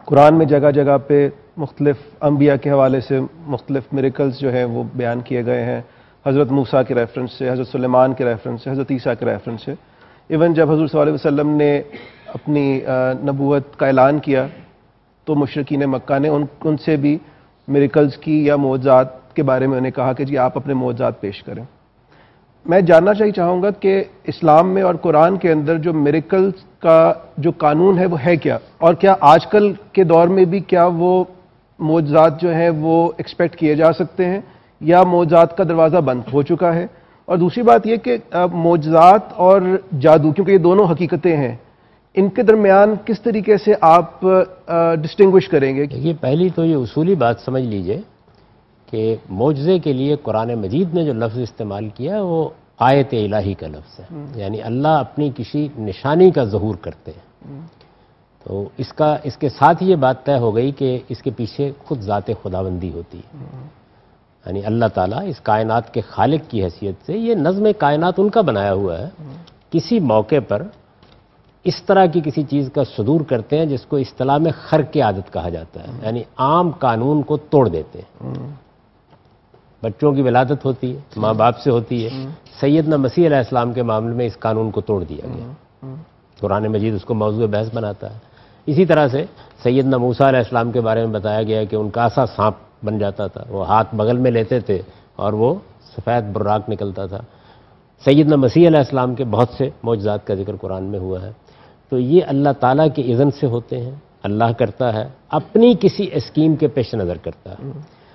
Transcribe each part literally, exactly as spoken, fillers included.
قرآن میں جگہ جگہ پہ مختلف انبیاء کے حوالے سے مختلف میریکلز جو ہیں وہ بیان کیے گئے ہیں، حضرت موسیٰ کے ریفرنس سے، حضرت سلیمان کے ریفرنس سے، حضرت عیسیٰ کے ریفرنس سے۔ ایون جب حضور صلی اللہ علیہ وسلم نے اپنی نبوت کا اعلان کیا تو مشرکین مکہ نے ان ان سے بھی میریکلز کی یا معجزات کے بارے میں انہیں کہا کہ جی آپ اپنے معجزات پیش کریں۔ میں جاننا چاہیے چاہوں گا کہ اسلام میں اور قرآن کے اندر جو میریکلز کا جو قانون ہے وہ ہے کیا، اور کیا آج کل کے دور میں بھی کیا وہ معجزات جو ہیں وہ ایکسپیکٹ کیے جا سکتے ہیں یا معجزات کا دروازہ بند ہو چکا ہے؟ اور دوسری بات یہ کہ معجزات اور جادو، کیونکہ یہ دونوں حقیقتیں ہیں، ان کے درمیان کس طریقے سے آپ ڈسٹنگوش کریں گے؟ یہ پہلی تو یہ اصولی بات سمجھ لیجئے کہ معجزے کے لیے قرآن مجید نے جو لفظ استعمال کیا وہ آیت الہی کا لفظ ہے، یعنی اللہ اپنی کسی نشانی کا ظہور کرتے ہیں۔ تو اس کا اس کے ساتھ یہ بات طے ہو گئی کہ اس کے پیچھے خود ذات خداوندی ہوتی ہے، یعنی اللہ تعالیٰ اس کائنات کے خالق کی حیثیت سے یہ نظم کائنات ان کا بنایا ہوا ہے، کسی موقع پر اس طرح کی کسی چیز کا صدور کرتے ہیں جس کو اصطلاح میں خرق عادت کہا جاتا ہے، یعنی عام قانون کو توڑ دیتے ہیں۔ بچوں کی ولادت ہوتی ہے، ماں باپ سے ہوتی ہے، سیدنا مسیح علیہ السلام کے معاملے میں اس قانون کو توڑ دیا گیا، قرآن مجید اس کو موضوع بحث بناتا ہے۔ اسی طرح سے سیدنا موسیٰ علیہ السلام کے بارے میں بتایا گیا کہ ان کا عصا سانپ بن جاتا تھا، وہ ہاتھ بغل میں لیتے تھے اور وہ سفید براق نکلتا تھا۔ سیدنا مسیح علیہ السلام کے بہت سے معجزات کا ذکر قرآن میں ہوا ہے۔ تو یہ اللہ تعالیٰ کے اذن سے ہوتے ہیں، اللہ کرتا ہے، اپنی کسی اسکیم کے پیش نظر کرتا ہے۔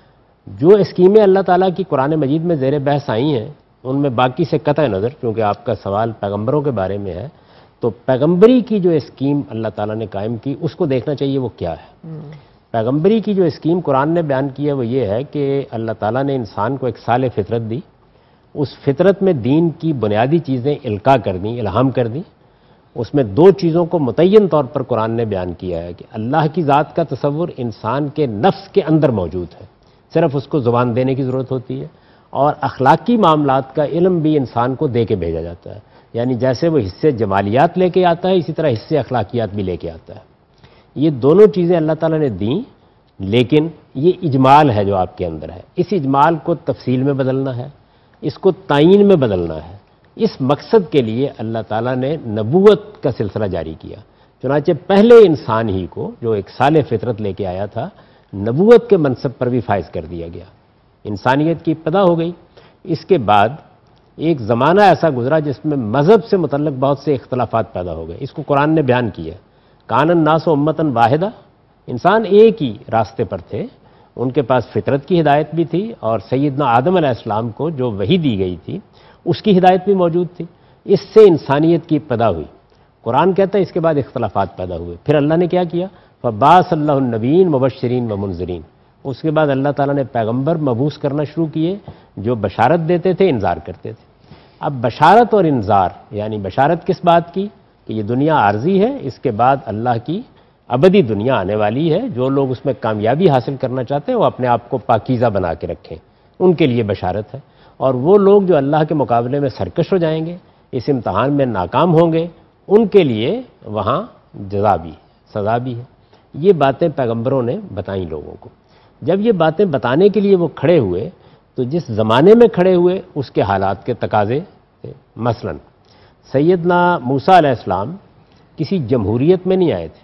جو اسکیمیں اللہ تعالیٰ کی قرآن مجید میں زیر بحث آئی ہیں ان میں باقی سے قطع نظر، کیونکہ آپ کا سوال پیغمبروں کے بارے میں ہے، تو پیغمبری کی جو اسکیم اللہ تعالیٰ نے قائم کی اس کو دیکھنا چاہیے وہ کیا ہے۔ پیغمبری کی جو اسکیم قرآن نے بیان کی ہے وہ یہ ہے کہ اللہ تعالیٰ نے انسان کو ایک سال فطرت دی، اس فطرت میں دین کی بنیادی چیزیں القاء کر دیں، الہام کر دیں۔ اس میں دو چیزوں کو متعین طور پر قرآن نے بیان کیا ہے کہ اللہ کی ذات کا تصور انسان کے نفس کے اندر موجود ہے، صرف اس کو زبان دینے کی ضرورت ہوتی ہے، اور اخلاقی معاملات کا علم بھی انسان کو دے کے بھیجا جاتا ہے، یعنی جیسے وہ حصے جمالیات لے کے آتا ہے اسی طرح حصے اخلاقیات بھی لے کے آتا ہے۔ یہ دونوں چیزیں اللہ تعالیٰ نے دیں، لیکن یہ اجمال ہے جو آپ کے اندر ہے، اس اجمال کو تفصیل میں بدلنا ہے، اس کو تعین میں بدلنا ہے۔ اس مقصد کے لیے اللہ تعالیٰ نے نبوت کا سلسلہ جاری کیا، چنانچہ پہلے انسان ہی کو جو ایک سال فطرت لے کے آیا تھا نبوت کے منصب پر بھی فائز کر دیا گیا، انسانیت کی ابتدا ہو گئی۔ اس کے بعد ایک زمانہ ایسا گزرا جس میں مذہب سے متعلق بہت سے اختلافات پیدا ہو گئے، اس کو قرآن نے بیان کیا۔ کان الناس امۃ واحدہ، انسان ایک ہی راستے پر تھے، ان کے پاس فطرت کی ہدایت بھی تھی اور سیدنا آدم علیہ السلام کو جو وحی دی گئی تھی اس کی ہدایت بھی موجود تھی۔ اس سے انسانیت کی ابتدا ہوئی۔ قرآن کہتا ہے اس کے بعد اختلافات پیدا ہوئے، پھر اللہ نے کیا کیا؟ فبعث اللہ النبیین مبشرین و منذرین، اس کے بعد اللہ تعالیٰ نے پیغمبر مبعوث کرنا شروع کیے جو بشارت دیتے تھے، انذار کرتے تھے۔ اب بشارت اور انذار، یعنی بشارت کس بات کی؟ کہ یہ دنیا عارضی ہے، اس کے بعد اللہ کی ابدی دنیا آنے والی ہے، جو لوگ اس میں کامیابی حاصل کرنا چاہتے ہیں وہ اپنے آپ کو پاکیزہ بنا کے رکھیں، ان کے لیے بشارت ہے۔ اور وہ لوگ جو اللہ کے مقابلے میں سرکش ہو جائیں گے، اس امتحان میں ناکام ہوں گے، ان کے لیے وہاں جزا بھی سزا بھی ہے۔ یہ باتیں پیغمبروں نے بتائیں لوگوں کو۔ جب یہ باتیں بتانے کے لیے وہ کھڑے ہوئے تو جس زمانے میں کھڑے ہوئے اس کے حالات کے تقاضے تھے۔ مثلا سیدنا موسیٰ علیہ السلام کسی جمہوریت میں نہیں آئے تھے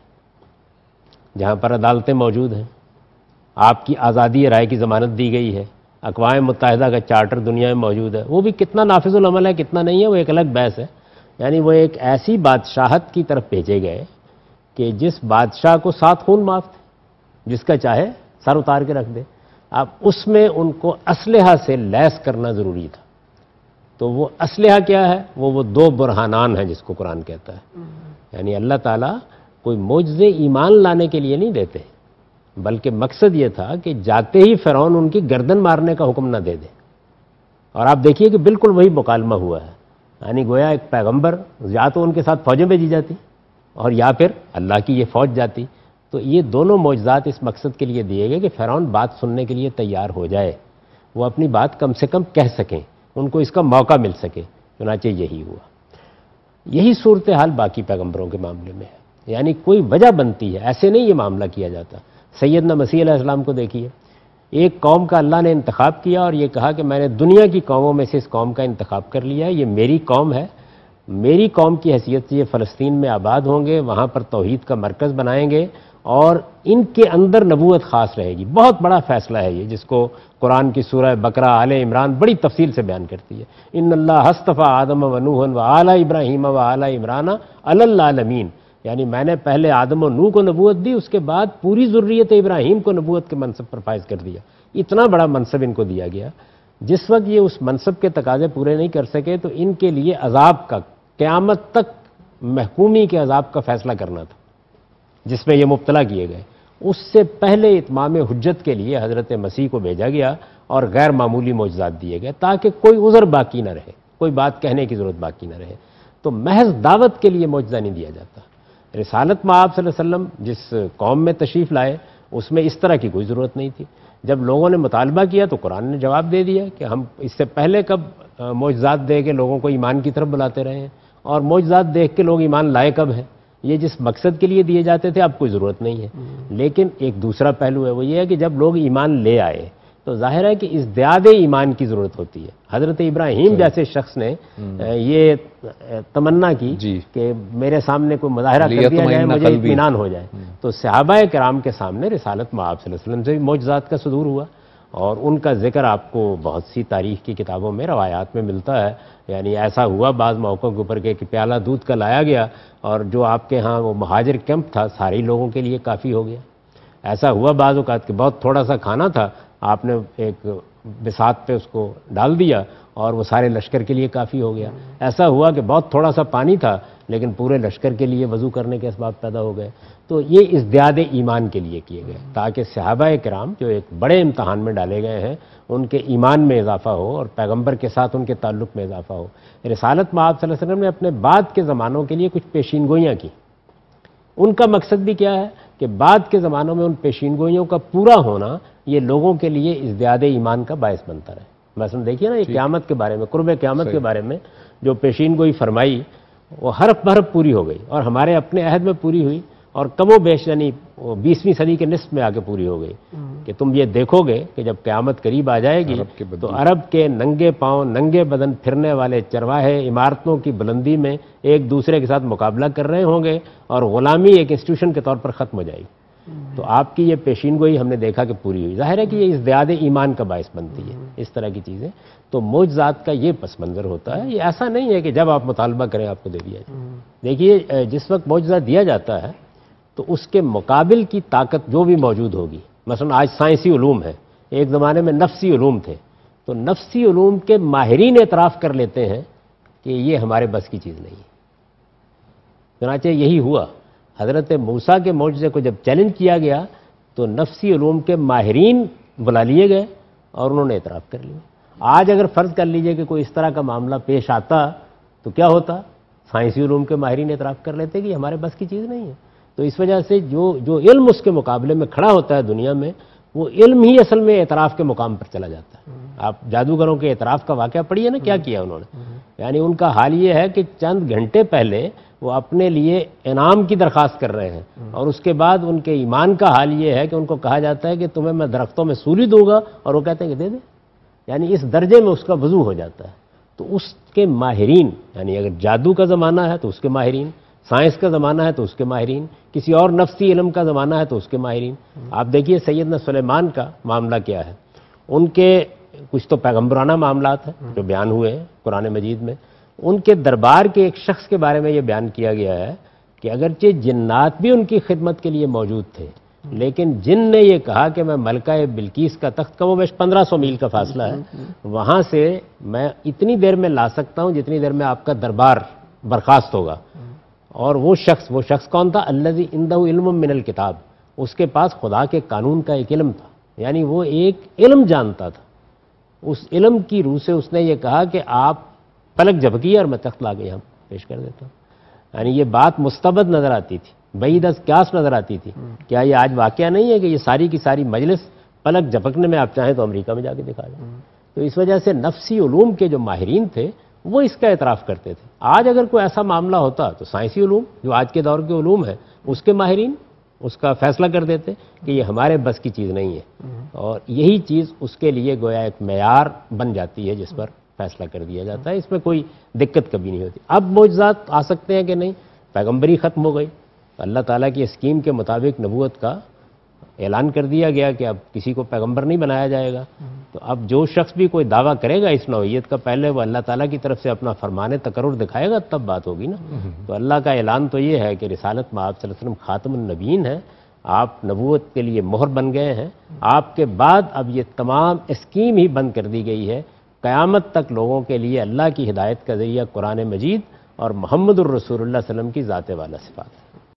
جہاں پر عدالتیں موجود ہیں، آپ کی آزادی رائے کی ضمانت دی گئی ہے، اقوام متحدہ کا چارٹر دنیا میں موجود ہے، وہ بھی کتنا نافذ العمل ہے کتنا نہیں ہے وہ ایک الگ بحث ہے۔ یعنی وہ ایک ایسی بادشاہت کی طرف بھیجے گئے کہ جس بادشاہ کو سات خون معاف تھے، جس کا چاہے سر اتار کے رکھ دے۔ اب اس میں ان کو اسلحہ سے لیس کرنا ضروری تھا، تو وہ اسلحہ کیا ہے؟ وہ وہ دو برہانان ہیں جس کو قرآن کہتا ہے۔ یعنی اللہ تعالیٰ کوئی معجزے ایمان لانے کے لیے نہیں دیتے، بلکہ مقصد یہ تھا کہ جاتے ہی فرعون ان کی گردن مارنے کا حکم نہ دے دے۔ اور آپ دیکھیے کہ بالکل وہی مکالمہ ہوا ہے، یعنی گویا ایک پیغمبر یا تو ان کے ساتھ فوجیں بھیجی جاتی اور یا پھر اللہ کی یہ فوج جاتی۔ تو یہ دونوں معجزات اس مقصد کے لیے دیے گئے کہ فرعون بات سننے کے لیے تیار ہو جائے، وہ اپنی بات کم سے کم کہہ سکیں، ان کو اس کا موقع مل سکے۔ چنانچہ یہی ہوا۔ یہی صورتحال باقی پیغمبروں کے معاملے میں ہے۔ یعنی کوئی وجہ بنتی ہے، ایسے نہیں یہ معاملہ کیا جاتا۔ سیدنا مسیح علیہ السلام کو دیکھیے، ایک قوم کا اللہ نے انتخاب کیا اور یہ کہا کہ میں نے دنیا کی قوموں میں سے اس قوم کا انتخاب کر لیا ہے، یہ میری قوم ہے، میری قوم کی حیثیت سے یہ فلسطین میں آباد ہوں گے، وہاں پر توحید کا مرکز بنائیں گے اور ان کے اندر نبوت خاص رہے گی۔ بہت بڑا فیصلہ ہے یہ، جس کو قرآن کی سورہ بقرہ آل عمران بڑی تفصیل سے بیان کرتی ہے۔ ان اللہ اصطفیٰ آدم و نوح و آل ابراہیم و آل عمران علی العالمین، یعنی میں نے پہلے آدم و نوح کو نبوت دی، اس کے بعد پوری ذریت ابراہیم کو نبوت کے منصب پر فائز کر دیا۔ اتنا بڑا منصب ان کو دیا گیا۔ جس وقت یہ اس منصب کے تقاضے پورے نہیں کر سکے تو ان کے لیے عذاب کا، قیامت تک محکومی کے عذاب کا فیصلہ کرنا تھا، جس میں یہ مبتلا کیے گئے۔ اس سے پہلے اتمام حجت کے لیے حضرت مسیح کو بھیجا گیا اور غیر معمولی معجزات دیے گئے تاکہ کوئی عذر باقی نہ رہے، کوئی بات کہنے کی ضرورت باقی نہ رہے۔ تو محض دعوت کے لیے معجزہ نہیں دیا جاتا۔ رسالت میں آپ صلی اللہ علیہ وسلم جس قوم میں تشریف لائے اس میں اس طرح کی کوئی ضرورت نہیں تھی۔ جب لوگوں نے مطالبہ کیا تو قرآن نے جواب دے دیا کہ ہم اس سے پہلے کب معجزات دے کے لوگوں کو ایمان کی طرف بلاتے رہے ہیں، اور معجزات دیکھ کے لوگ ایمان لائے کب ہیں؟ یہ جس مقصد کے لیے دیے جاتے تھے اب کوئی ضرورت نہیں ہے۔ لیکن ایک دوسرا پہلو ہے، وہ یہ ہے کہ جب لوگ ایمان لے آئے تو ظاہر ہے کہ ازدیاد ایمان کی ضرورت ہوتی ہے۔ حضرت ابراہیم جیسے شخص نے یہ تمنا کی جی کہ میرے سامنے کوئی مظاہرہ کر دیا جائے، مجھے اطمینان ہو جائے، تو صحابہ کرام کے سامنے رسالت مآب صلی اللہ علیہ وسلم سے بھی معجزات کا صدور ہوا، اور ان کا ذکر آپ کو بہت سی تاریخ کی کتابوں میں، روایات میں ملتا ہے۔ یعنی ایسا ہوا بعض موقعوں کے اوپر کہ پیالہ دودھ کا لایا گیا اور جو آپ کے ہاں وہ مہاجر کیمپ تھا سارے لوگوں کے لیے کافی ہو گیا۔ ایسا ہوا بعض اوقات کہ بہت تھوڑا سا کھانا تھا، آپ نے ایک بساط پہ اس کو ڈال دیا اور وہ سارے لشکر کے لیے کافی ہو گیا۔ ایسا ہوا کہ بہت تھوڑا سا پانی تھا لیکن پورے لشکر کے لیے وضو کرنے کے اسباب پیدا ہو گئے۔ تو یہ ازدیاد ایمان کے لیے کیے گئے تاکہ صحابہ کرام جو ایک بڑے امتحان میں ڈالے گئے ہیں ان کے ایمان میں اضافہ ہو اور پیغمبر کے ساتھ ان کے تعلق میں اضافہ ہو۔ رسالت مآب صلی اللہ علیہ وسلم نے اپنے بعد کے زمانوں کے لیے کچھ پیشین گوئیاں کی۔ ان کا مقصد بھی کیا ہے کہ بعد کے زمانوں میں ان پیشین گوئیوں کا پورا ہونا یہ لوگوں کے لیے ازدیاد ایمان کا باعث بنتا رہے۔ مثلا دیکھیے نا یہ قیامت کے بارے میں، قرب قیامت کے بارے میں جو پیشین گوئی فرمائی وہ حرف بحرف پوری ہو گئی اور ہمارے اپنے عہد میں پوری ہوئی، اور کم و بیش یعنی بیسویں صدی کے نصف میں آ کے پوری ہو گئی کہ تم یہ دیکھو گے کہ جب قیامت قریب آ جائے گی تو عرب کے ننگے پاؤں ننگے بدن پھرنے والے چرواہے عمارتوں کی بلندی میں ایک دوسرے کے ساتھ مقابلہ کر رہے ہوں گے اور غلامی ایک انسٹیٹیوشن کے طور پر ختم ہو جائے گی۔ تو آپ کی یہ پیشین گوئی ہم نے دیکھا کہ پوری ہوئی۔ ظاہر ہے کہ یہ ازدیاد ایمان کا باعث بنتی ہے اس طرح کی چیزیں۔ تو معجزات کا یہ پس منظر ہوتا ہے۔ یہ ایسا نہیں ہے کہ جب آپ مطالبہ کریں آپ کو دے دیا جائے۔ دیکھیے جس وقت معجزہ دیا جاتا ہے تو اس کے مقابل کی طاقت جو بھی موجود ہوگی، مثلا آج سائنسی علوم ہے، ایک زمانے میں نفسی علوم تھے، تو نفسی علوم کے ماہرین اعتراف کر لیتے ہیں کہ یہ ہمارے بس کی چیز نہیں ہے۔ چنانچہ یہی ہوا، حضرت موسیٰ کے معجزے کو جب چیلنج کیا گیا تو نفسی علوم کے ماہرین بلا لیے گئے اور انہوں نے اعتراف کر لیا۔ آج اگر فرض کر لیجئے کہ کوئی اس طرح کا معاملہ پیش آتا تو کیا ہوتا؟ سائنسی علوم کے ماہرین اعتراف کر لیتے کہ یہ ہمارے بس کی چیز نہیں ہے۔ تو اس وجہ سے جو جو علم اس کے مقابلے میں کھڑا ہوتا ہے دنیا میں، وہ علم ہی اصل میں اعتراف کے مقام پر چلا جاتا ہے۔ آپ جادوگروں کے اعتراف کا واقعہ پڑھیے نا، کیا کیا انہوں نے۔ یعنی ان کا حال یہ ہے کہ چند گھنٹے پہلے وہ اپنے لیے انعام کی درخواست کر رہے ہیں اور اس کے بعد ان کے ایمان کا حال یہ ہے کہ ان کو کہا جاتا ہے کہ تمہیں میں درختوں میں سولی دوں گا اور وہ کہتے ہیں کہ دے دے۔ یعنی اس درجے میں اس کا وضو ہو جاتا ہے۔ تو اس کے ماہرین، یعنی اگر جادو کا زمانہ ہے تو اس کے ماہرین، سائنس کا زمانہ ہے تو اس کے ماہرین، کسی اور نفسی علم کا زمانہ ہے تو اس کے ماہرین۔ آپ دیکھیے سیدنا سلیمان کا معاملہ کیا ہے۔ ان کے کچھ تو پیغمبرانہ معاملات ہیں جو بیان ہوئے ہیں قرآن مجید میں۔ ان کے دربار کے ایک شخص کے بارے میں یہ بیان کیا گیا ہے کہ اگرچہ جنات بھی ان کی خدمت کے لیے موجود تھے لیکن جن نے یہ کہا کہ میں ملکہ بلقیس کا تخت، کم و بیش پندرہ سو میل کا فاصلہ ہے، وہاں سے میں اتنی دیر میں لا سکتا ہوں جتنی دیر میں آپ کا دربار برخاست ہوگا۔ اور وہ شخص وہ شخص کون تھا؟ الذی عندہ علم من الکتاب، اس کے پاس خدا کے قانون کا ایک علم تھا، یعنی وہ ایک علم جانتا تھا۔ اس علم کی روح سے اس نے یہ کہا کہ آپ پلک جھپکیے اور میں تخت لا کے یہاں پیش کر دیتا ہوں۔ یعنی یہ بات مستبد نظر آتی تھی، بعید از قیاس نظر آتی تھی۔ کیا یہ آج واقعہ نہیں ہے کہ یہ ساری کی ساری مجلس پلک جھپکنے میں آپ چاہیں تو امریکہ میں جا کے دکھا دیں؟ تو اس وجہ سے نفسی علوم کے جو ماہرین تھے وہ اس کا اعتراف کرتے تھے۔ آج اگر کوئی ایسا معاملہ ہوتا تو سائنسی علوم جو آج کے دور کے علوم ہیں اس کے ماہرین اس کا فیصلہ کر دیتے کہ یہ ہمارے بس کی چیز نہیں ہے، اور یہی چیز اس کے لیے گویا ایک معیار بن جاتی ہے جس پر فیصلہ کر دیا جاتا ہے، اس میں کوئی دقت کبھی نہیں ہوتی۔ اب معجزات آ سکتے ہیں کہ نہیں، پیغمبری ختم ہو گئی، اللہ تعالیٰ کی اسکیم کے مطابق نبوت کا اعلان کر دیا گیا کہ اب کسی کو پیغمبر نہیں بنایا جائے گا، تو اب جو شخص بھی کوئی دعویٰ کرے گا اس نوعیت کا، پہلے وہ اللہ تعالیٰ کی طرف سے اپنا فرمان تقرر دکھائے گا تب بات ہوگی نا۔ تو اللہ کا اعلان تو یہ ہے کہ رسالت میں آپ صلی اللہ علیہ وسلم خاتم النبیین ہیں، آپ نبوت کے لیے مہر بن گئے ہیں، آپ کے بعد اب یہ تمام اسکیم ہی بند کر دی گئی ہے، قیامت تک لوگوں کے لیے اللہ کی ہدایت کا ذریعہ قرآن مجید اور محمد الرسول اللہ صلی اللہ علیہ وسلم کی ذات والا صفات ہے۔